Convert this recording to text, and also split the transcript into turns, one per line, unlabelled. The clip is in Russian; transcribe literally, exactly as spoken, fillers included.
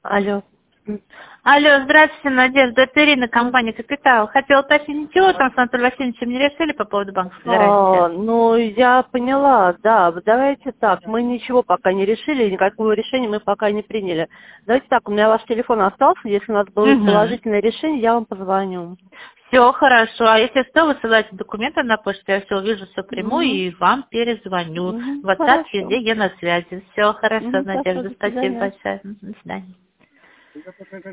Алло.
Алло, здравствуйте, Надежда. Это Ирина, компания «Капитал». Хотела уточнить, чего там с Анатолием Васильевичем не решили по поводу банковской
А,
гарантии?
ну, я поняла, да. Давайте так, мы ничего пока не решили, никакого решения мы пока не приняли. Давайте так, у меня ваш телефон остался, если у нас будет
Угу.
положительное решение, я вам позвоню.
Все хорошо. А если что, высылайте документы на почту, я все увижу, все приму
Угу.
и вам перезвоню.
Угу.
В WhatsApp
Хорошо.
везде я на связи. Все хорошо,
Угу. Хорошо,
Надежда.
до
Спасибо
свидания.
большое. До свидания.